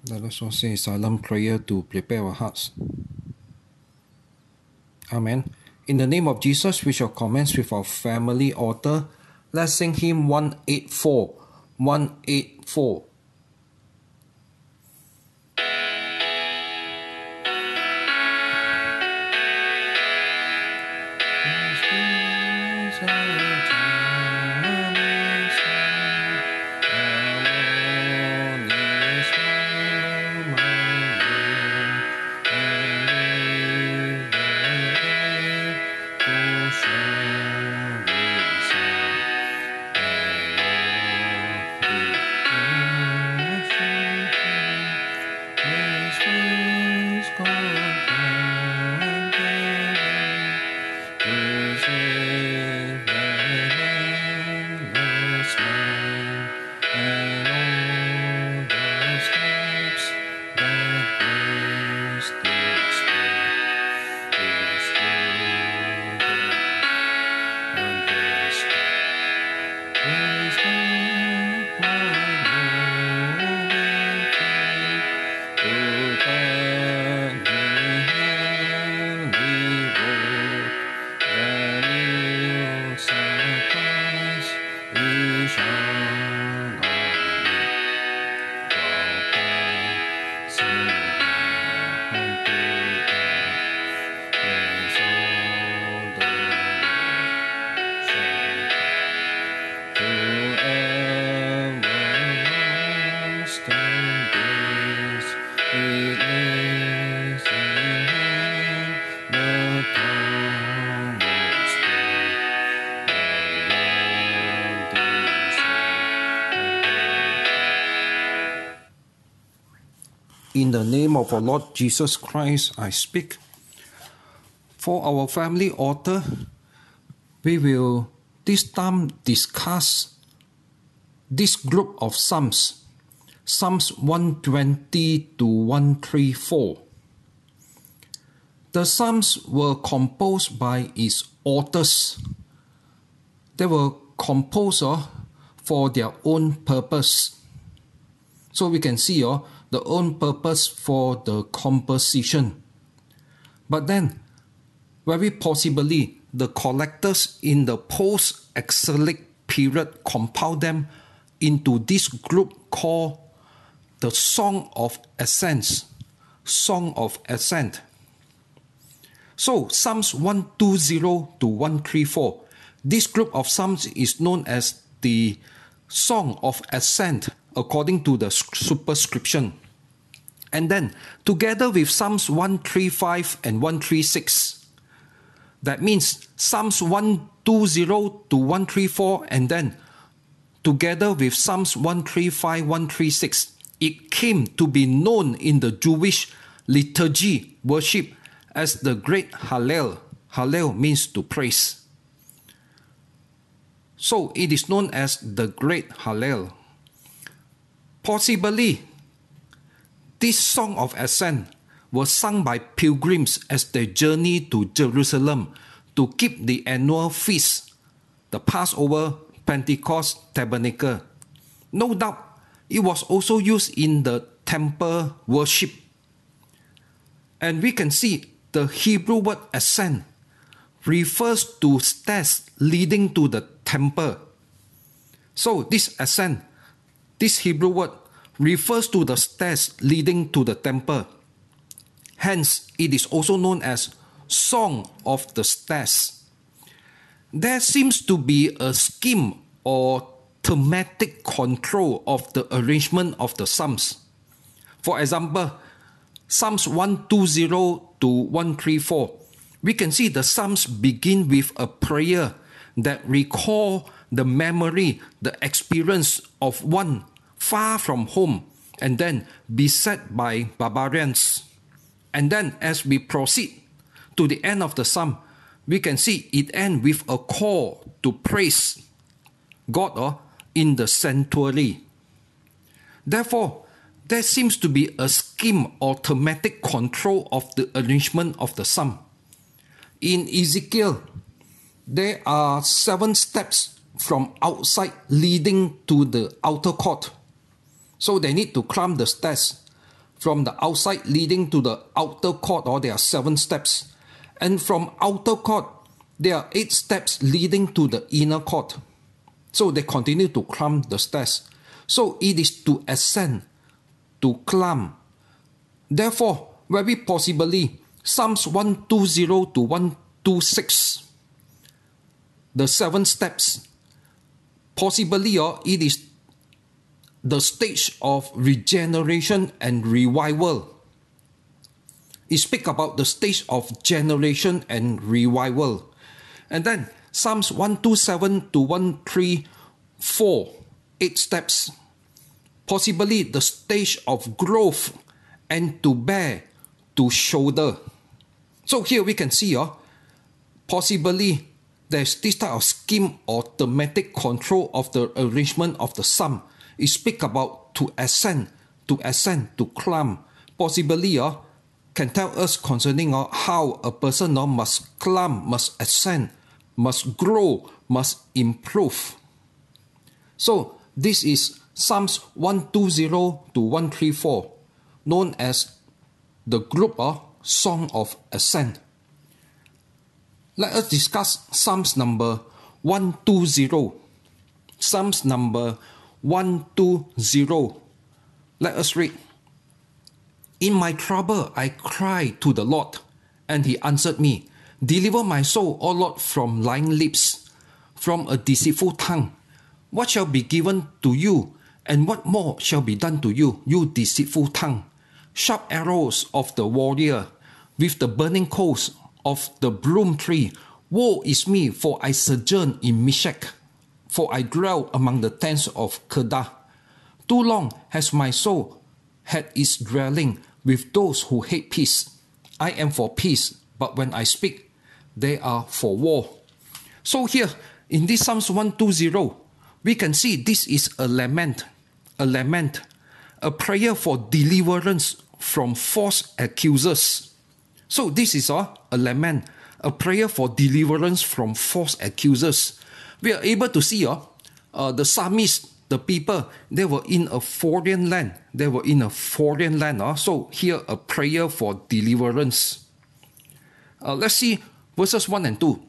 Let us all say a silent prayer to prepare our hearts. Amen. In the name of Jesus, we shall commence with our family altar. Let's sing hymn 184. 184. In the name of our Lord Jesus Christ, I speak. For our family altar, we will this time discuss this group of Psalms, Psalms 120 to 134. The Psalms were composed by its authors. They were composed for their own purpose. So we can see the own purpose for the composition. But then, very possibly, the collectors in the post-exilic period compiled them into this group called the Song of Ascents. Song of Ascent. So, Psalms 120 to 134. This group of Psalms is known as the Song of Ascent according to the superscription. And then, together with Psalms 135 and 136, that means Psalms 120 to 134, and then together with Psalms 135, 136, it came to be known in the Jewish liturgy worship as the Great Hallel. Hallel means to praise. So it is known as the Great Hallel. Possibly, this Song of Ascent was sung by pilgrims as they journeyed to Jerusalem to keep the annual feast, the Passover, Pentecost, Tabernacle. No doubt, it was also used in the temple worship. And we can see the Hebrew word ascent refers to stairs leading to the temple. So this ascent, this Hebrew word, refers to the stairs leading to the temple. Hence, it is also known as Song of the Stairs. There seems to be a scheme or thematic control of the arrangement of the Psalms. For example, Psalms 120 to 134, we can see the Psalms begin with a prayer that recall the memory, the experience of one far from home and then beset by barbarians. And then as we proceed to the end of the psalm, we can see it ends with a call to praise God in the sanctuary. Therefore, there seems to be a scheme or thematic control of the arrangement of the psalm. In Ezekiel, there are 7 steps from outside leading to the outer court. So they need to climb the stairs. from the outside leading to the outer court, or there are 7 steps. And from outer court, there are 8 steps leading to the inner court. So they continue to climb the stairs. So it is to ascend, to climb. Therefore, very possibly, Psalms 120 to 126, the 7 steps, possibly it is the stage of regeneration and revival. It speaks about the stage of generation and revival. And then Psalms 127 to 134, 8 steps, possibly the stage of growth and to bear, to shoulder. So here we can see possibly there's this type of scheme or thematic control of the arrangement of the psalm. It speaks about to ascend, to climb. Possibly can tell us concerning how a person must climb, must ascend, must grow, must improve. So this is Psalms 120 to 134, known as the group Song of Ascent. Let us discuss Psalms number 120. Psalms number 120. Let us read. In my trouble I cried to the Lord, and he answered me. Deliver my soul, O Lord, from lying lips, from a deceitful tongue. What shall be given to you, and what more shall be done to you, you deceitful tongue? Sharp arrows of the warrior, with the burning coals of the broom tree. Woe is me, for I sojourn in Meshech, for I dwell among the tents of Kedar. Too long has my soul had its dwelling with those who hate peace. I am for peace, but when I speak, they are for war. So here, in this Psalms 120, we can see this is a lament, a prayer for deliverance from false accusers. So this is a lament, a prayer for deliverance from false accusers. We are able to see the psalmist, the people, they were in a foreign land. So here a prayer for deliverance. Let's see verses 1 and 2.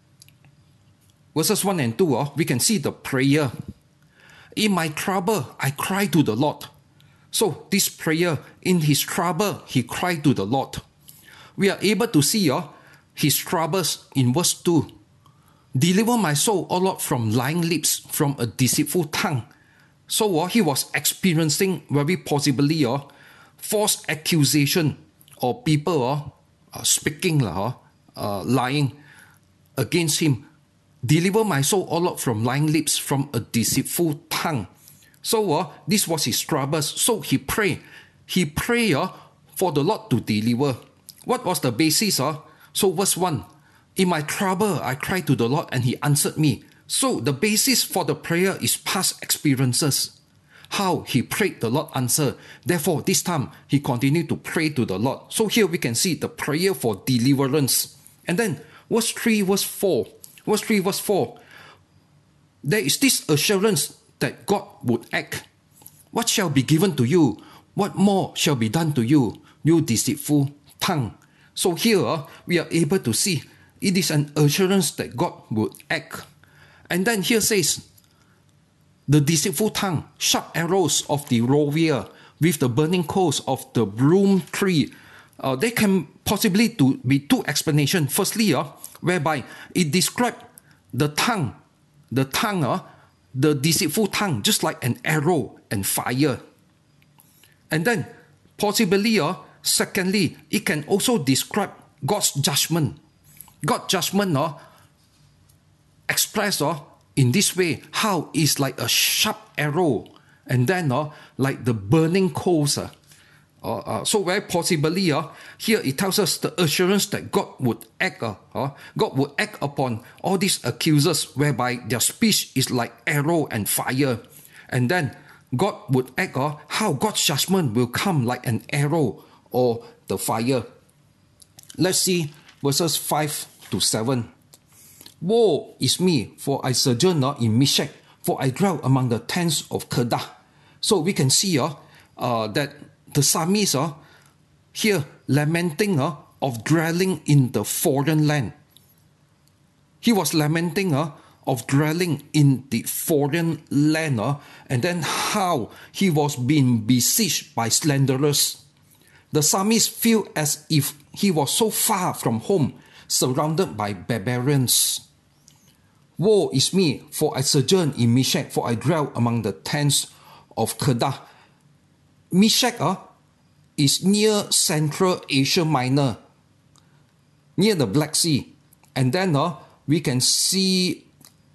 Verses 1 and 2, we can see the prayer. In my trouble, I cried to the Lord. So this prayer, in his trouble, he cried to the Lord. We are able to see his troubles in verse 2. Deliver my soul, O Lord, from lying lips, from a deceitful tongue. So he was experiencing very possibly false accusation or people speaking, lying against him. Deliver my soul, O Lord, from lying lips, from a deceitful tongue. So this was his troubles. So he prayed. He prayed for the Lord to deliver. What was the basis? So verse 1. In my trouble, I cried to the Lord, and he answered me. So the basis for the prayer is past experiences. How he prayed, the Lord answered. Therefore, this time, he continued to pray to the Lord. So here we can see the prayer for deliverance. And then, verse 3, verse 4. Verse 3, verse 4. There is this assurance that God would act. What shall be given to you? What more shall be done to you, you deceitful tongue? So here, we are able to see it is an assurance that God would act. And then here says, the deceitful tongue, sharp arrows of the warrior, with the burning coals of the broom tree. They can possibly be two explanations. Firstly, whereby it describes the tongue, the deceitful tongue, just like an arrow and fire. And then, possibly, secondly, it can also describe God's judgment. God's judgment expressed in this way, how it's like a sharp arrow, and then like the burning coals. So very possibly here it tells us the assurance that God would act. God would act upon all these accusers, whereby their speech is like arrow and fire. And then God would act, how God's judgment will come like an arrow or the fire. Let's see verses 5 to 7. Woe is me, for I sojourn in Meshech, for I dwell among the tents of Kedar. So we can see that the psalmist here lamenting of dwelling in the foreign land. He was lamenting of dwelling in the foreign land, and then how he was being besieged by slanderers. The psalmist felt as if he was so far from home, surrounded by barbarians. Woe is me, for I sojourn in Meshech, for I dwell among the tents of Kedar. Meshech is near Central Asia Minor, near the Black Sea. And then we can see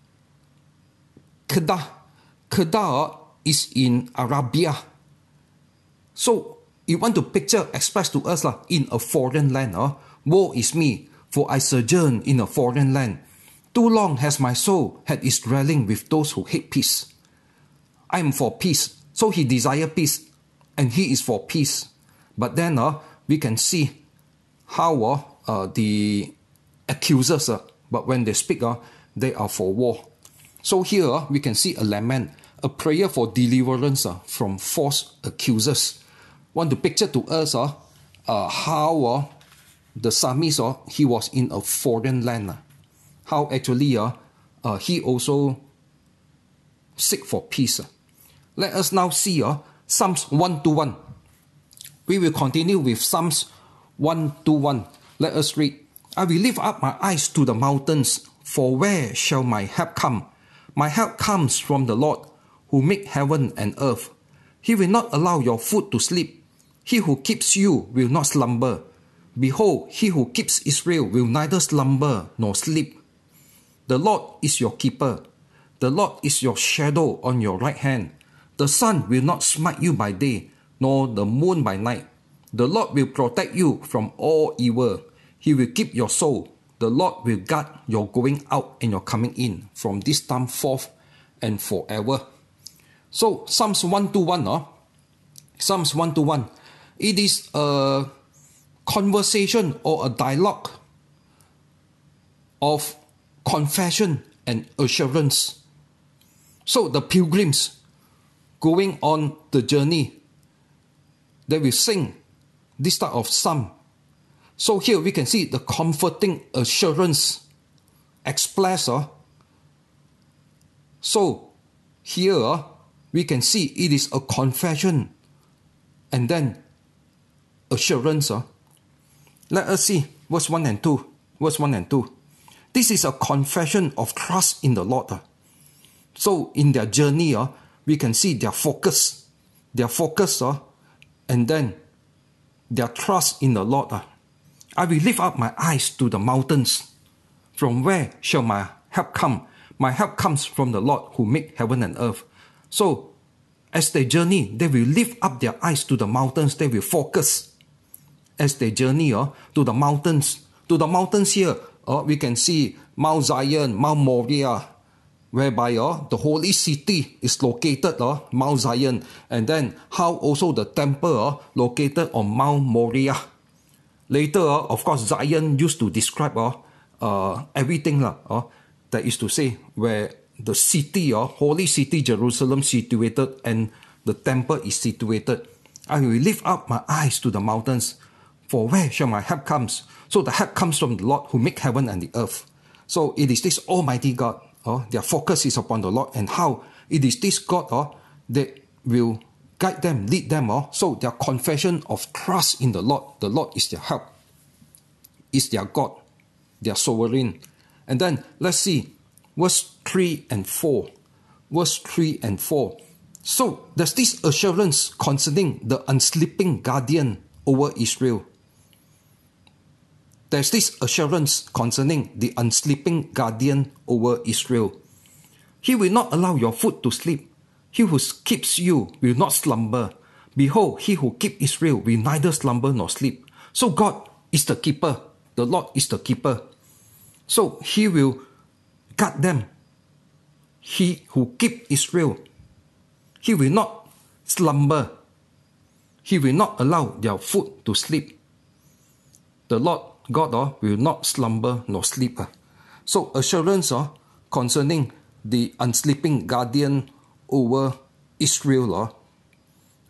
Kedar. Kedar is in Arabia. So you want to picture, express to us in a foreign land. Woe is me, for I sojourn in a foreign land. Too long has my soul had its dwelling with those who hate peace. I am for peace. So he desires peace, and he is for peace. But then we can see how the accusers, but when they speak, they are for war. So here we can see a lament, a prayer for deliverance from false accusers. Want to picture to us how the psalmist, he was in a foreign land. How actually he also seek for peace. Let us now see Psalms 1:1. We will continue with Psalms 1:1. Let us read. I will lift up my eyes to the mountains, for where shall my help come? My help comes from the Lord, who made heaven and earth. He will not allow your foot to slip. He who keeps you will not slumber. Behold, he who keeps Israel will neither slumber nor sleep. The Lord is your keeper. The Lord is your shadow on your right hand. The sun will not smite you by day, nor the moon by night. The Lord will protect you from all evil. He will keep your soul. The Lord will guard your going out and your coming in from this time forth and forever. So Psalms 1:1, Psalms 1:1, it is a conversation or a dialogue of confession and assurance. So the pilgrims going on the journey, they will sing this type of psalm. So here we can see the comforting assurance expressed. So here we can see it is a confession and then assurance. Let us see verse 1 and 2. Verse 1 and 2. This is a confession of trust in the Lord. So in their journey, we can see their focus, and then their trust in the Lord. I will lift up my eyes to the mountains. From where shall my help come? My help comes from the Lord who made heaven and earth. So as they journey, they will lift up their eyes to the mountains. They will focus as they journey to the mountains. To the mountains here, we can see Mount Zion, Mount Moriah, whereby the holy city is located, Mount Zion, and then how also the temple located on Mount Moriah. Later, of course, Zion used to describe everything that is to say where the city, holy city Jerusalem situated and the temple is situated. I will lift up my eyes to the mountains, for where shall my help comes? So the help comes from the Lord who made heaven and the earth. So it is this Almighty God. Their focus is upon the Lord, and how it is this God that will guide them, lead them. So their confession of trust in the Lord is their help, is their God, their sovereign. And then let's see verse 3 and 4. Verse 3 and 4. So there's this assurance concerning the unsleeping guardian over Israel. There's this assurance concerning the unsleeping guardian over Israel. He will not allow your foot to sleep. He who keeps you will not slumber. Behold, he who keeps Israel will neither slumber nor sleep. So God is the keeper. The Lord is the keeper. So he will guard them. He who keeps Israel, he will not slumber. He will not allow their foot to sleep. The Lord God will not slumber nor sleep. So assurance concerning the unsleeping guardian over Israel.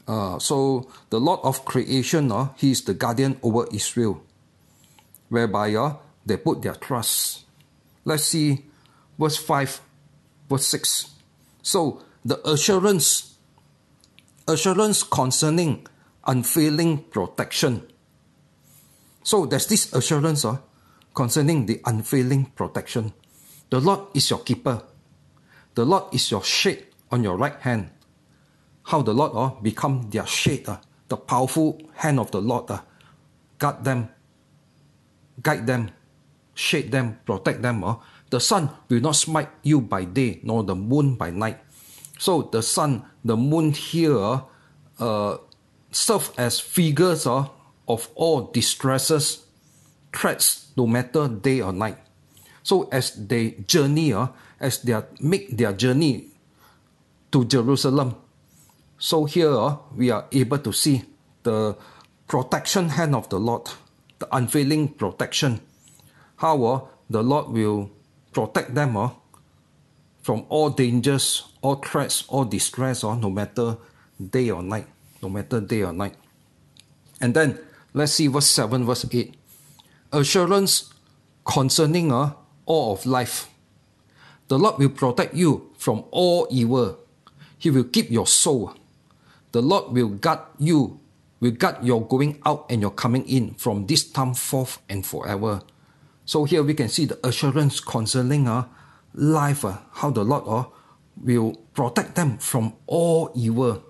So the Lord of creation, He is the guardian over Israel, whereby they put their trust. Let's see verse 5, verse 6. So the assurance concerning unfailing protection. So there's this assurance concerning the unfailing protection. The Lord is your keeper. The Lord is your shade on your right hand. How the Lord become their shade. The powerful hand of the Lord guard them, guide them, shade them, protect them. The sun will not smite you by day, nor the moon by night. So the sun, the moon here serve as figures of all distresses, threats, no matter day or night. So as they journey, as they make their journey to Jerusalem, so here we are able to see the protection hand of the Lord, the unfailing protection. How the Lord will protect them from all dangers, all threats, all distress, no matter day or night. No matter day or night. And then let's see verse 7, verse 8. Assurance concerning all of life. The Lord will protect you from all evil. He will keep your soul. The Lord will guard you, will guard your going out and your coming in from this time forth and forever. So here we can see the assurance concerning life, how the Lord will protect them from all evil,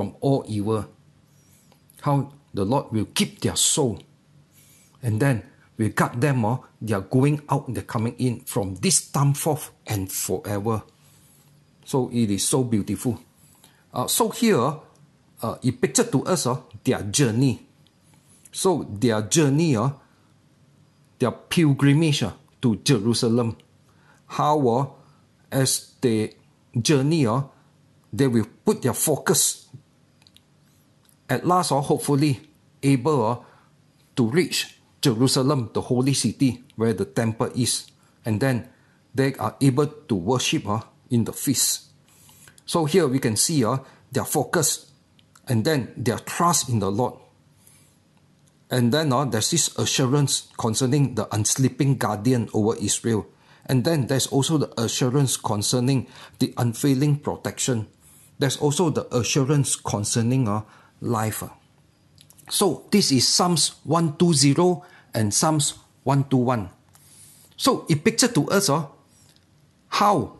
How the Lord will keep their soul. And then will guard them, they are going out and they're coming in from this time forth and forever. So it is so beautiful. So here, it pictured to us their journey. So their journey, their pilgrimage to Jerusalem. How as they journey, they will put their focus at last, hopefully able to reach Jerusalem, the holy city where the temple is. And then they are able to worship in the feast. So here we can see their focus and then their trust in the Lord. And then there's this assurance concerning the unsleeping guardian over Israel. And then there's also the assurance concerning the unfailing protection. There's also the assurance concerning life. So this is Psalms 120 and Psalms 121. So it pictured to us how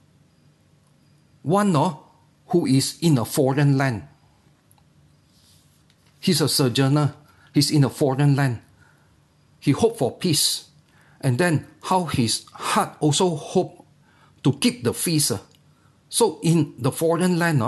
one who is in a foreign land. He's a sojourner. He's in a foreign land. He hoped for peace. And then how his heart also hoped to keep the feast. So in the foreign land,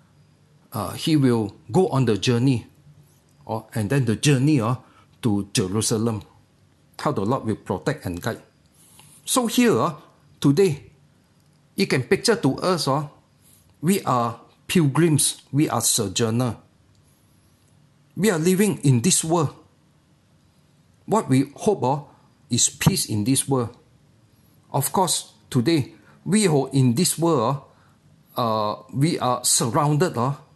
he will go on the journey. And then the journey to Jerusalem. How the Lord will protect and guide. So here, today, it can picture to us, we are pilgrims. We are sojourners. We are living in this world. What we hope is peace in this world. Of course, today, we are in this world, we are surrounded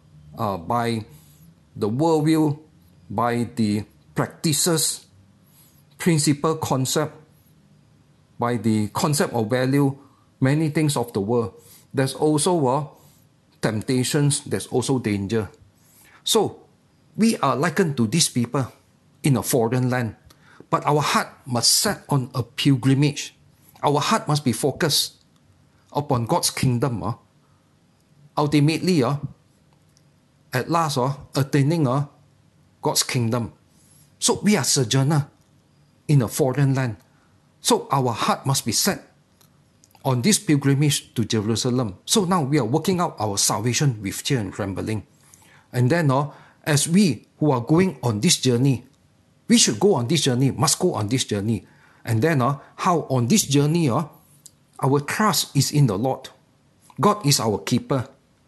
by the worldview, by the practices, principle, concept, by the concept of value, many things of the world. There's also temptations, there's also danger. So, we are likened to these people in a foreign land. But our heart must set on a pilgrimage. Our heart must be focused upon God's kingdom. Ultimately, at last, attaining God's kingdom. So we are sojourner in a foreign land. So our heart must be set on this pilgrimage to Jerusalem. So now we are working out our salvation with fear and trembling. And then as we who are going on this journey, we should go on this journey, must go on this journey. And then how on this journey, our trust is in the Lord. God is our keeper.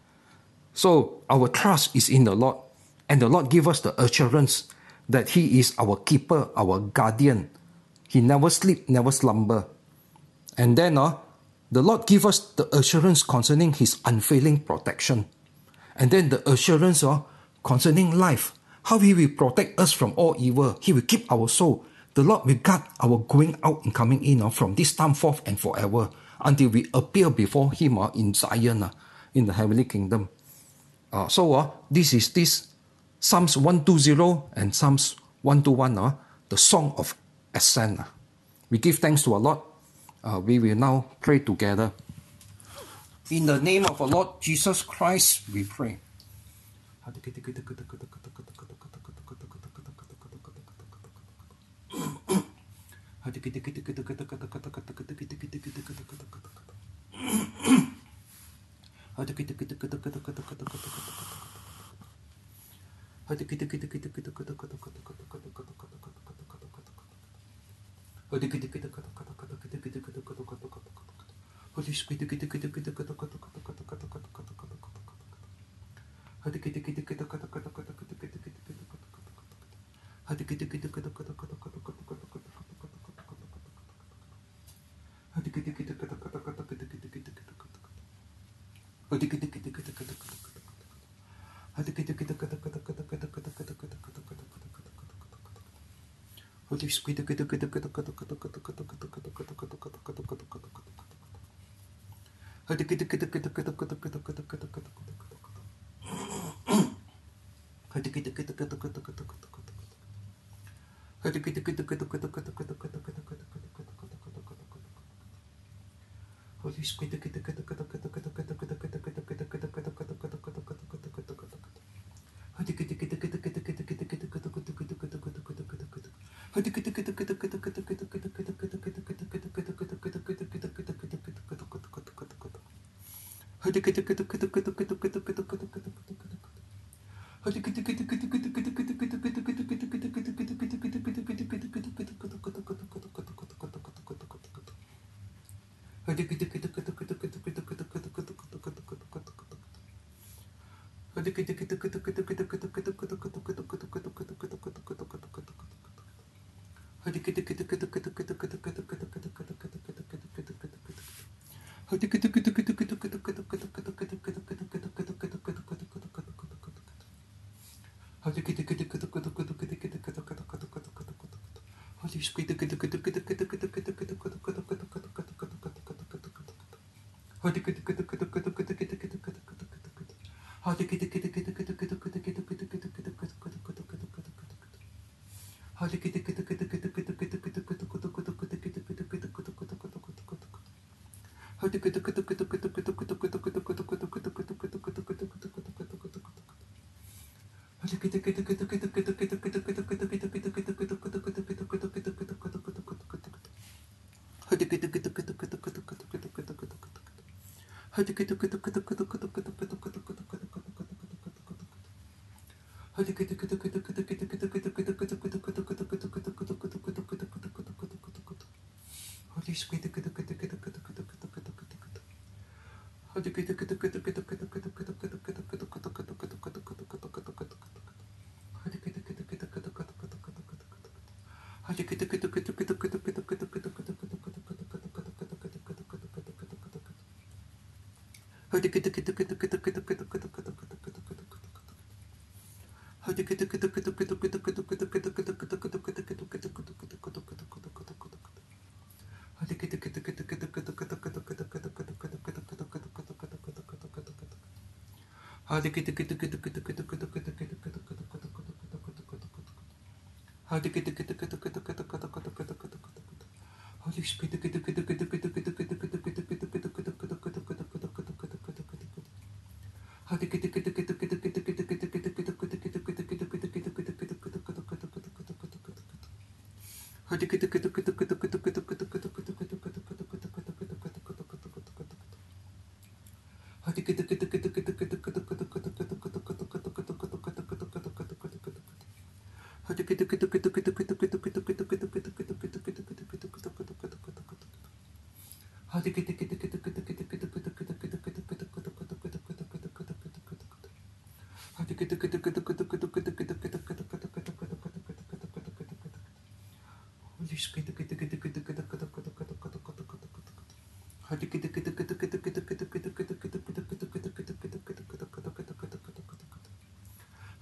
So our trust is in the Lord. And the Lord give us the assurance that He is our keeper, our guardian. He never sleep, never slumber. And then the Lord give us the assurance concerning His unfailing protection. And then the assurance concerning life, how He will protect us from all evil. He will keep our soul. The Lord will guard our going out and coming in from this time forth and forever until we appear before Him in Zion, in the heavenly kingdom. This is this Psalms 120 and Psalms 121, the Song of Ascent. We give thanks to our Lord. We will now pray together. In the name of our Lord Jesus Christ, we pray.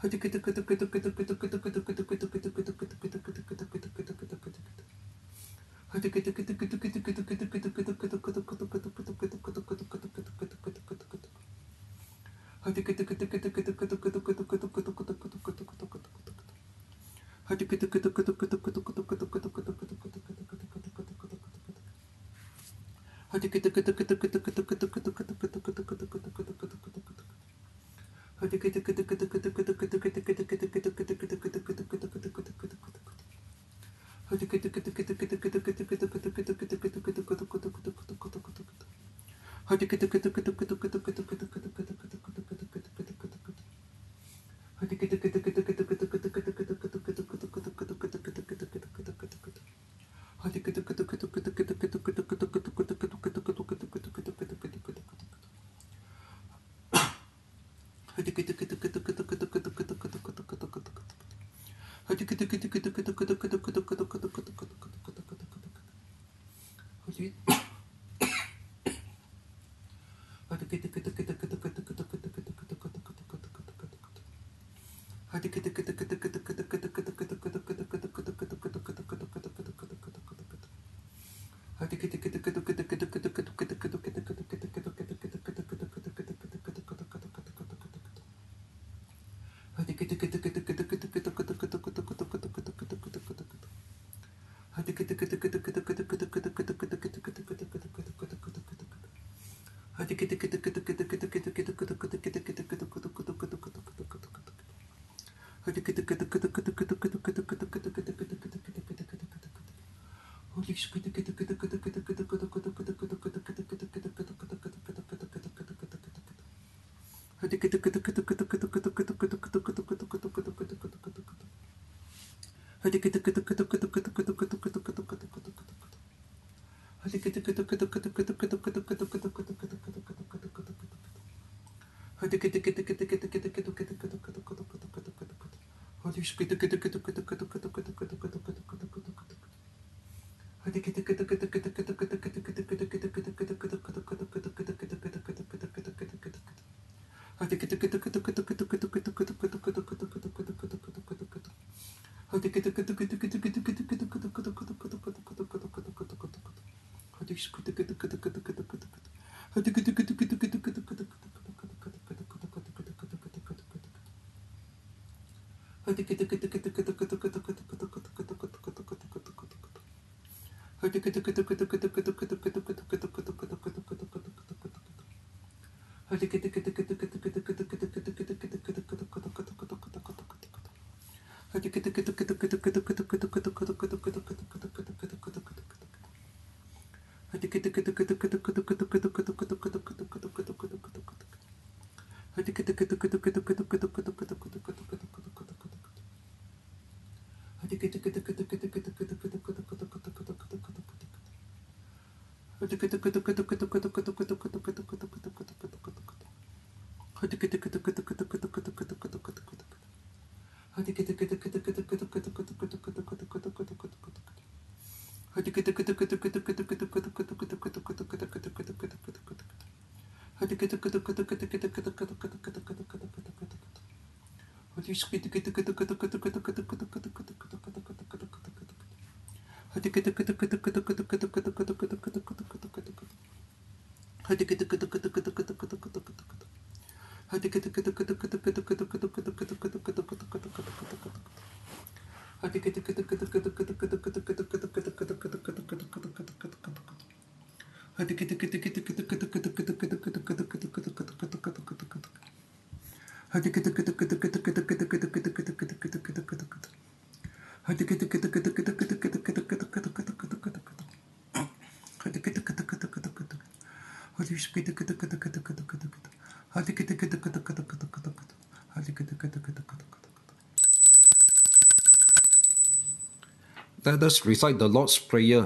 Let us recite the Lord's Prayer.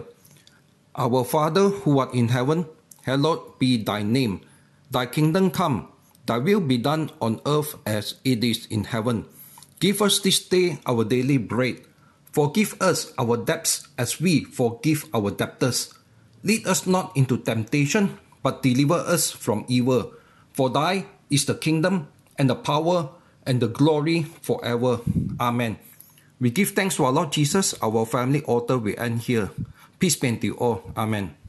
Our Father who art in heaven, hallowed be thy name. Thy kingdom come, thy will be done on earth as it is in heaven. Give us this day our daily bread. Forgive us our debts as we forgive our debtors. Lead us not into temptation, but deliver us from evil. For thy is the kingdom and the power and the glory forever. Amen. We give thanks to our Lord Jesus, our family altar. We end here. Peace be unto you all. Amen.